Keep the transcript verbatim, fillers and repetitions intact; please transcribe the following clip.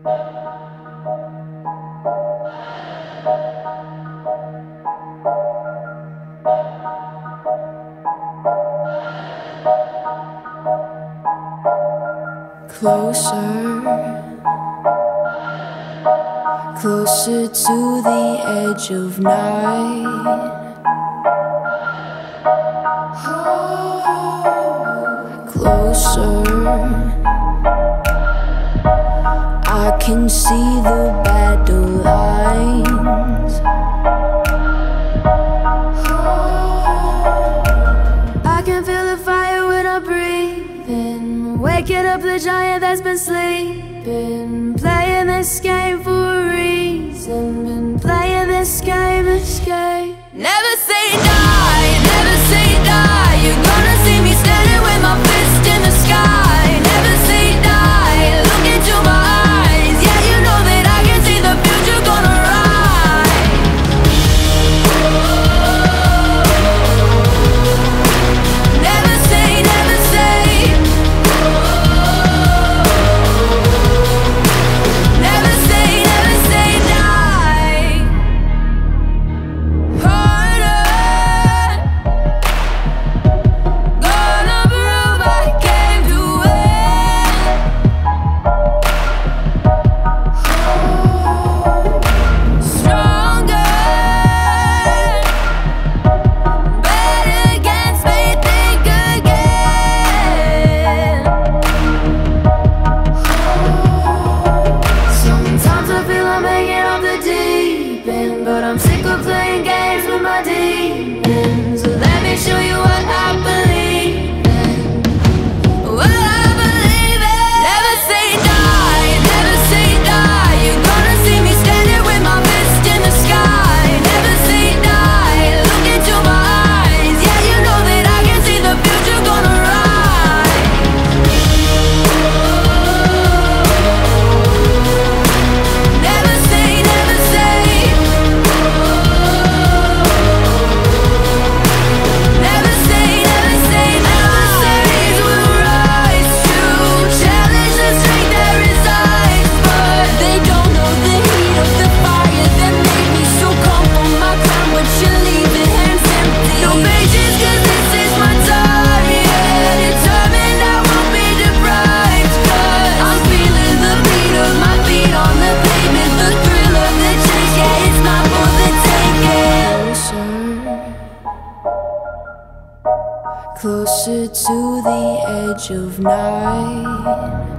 Closer, closer to the edge of night. Closer, I can see the battle lines. I can feel the fire when I'm breathing, waking up the giant that's been sleeping. Playing this game for a reason, been playing this game, this game. Never say die, never say die. You're gonna see me standing with my fist in the sky. Never say die, look into my eyes. Yeah, you know that I can see the future gonna rise. Never say, never say. Never say, never say die. Harder, gonna prove I can do it. Stronger, bet against me, think again. Sometimes I feel I'm hanging off the deep end, but I'm sick of playing games with my demons. So let me show you what I believe in. What I believe in. Never say die, never say die. You're gonna see me standing with my fist in the sky. Never say die, look into my eyes. Yeah, you know that I can see the future gonna rise. Never say, never say. Never say, never say, never say. Will rise to challenge the strength that resides, but they don't know the heat of the fire that made me so calm for my crown. But you leave it hands empty. No patience, 'cause this is my target. Determined I won't be deprived, 'cause I'm feeling the beat of my feet on the pavement. The thrill of the chase, yeah, it's not for the taking. Closer, closer to the edge of night.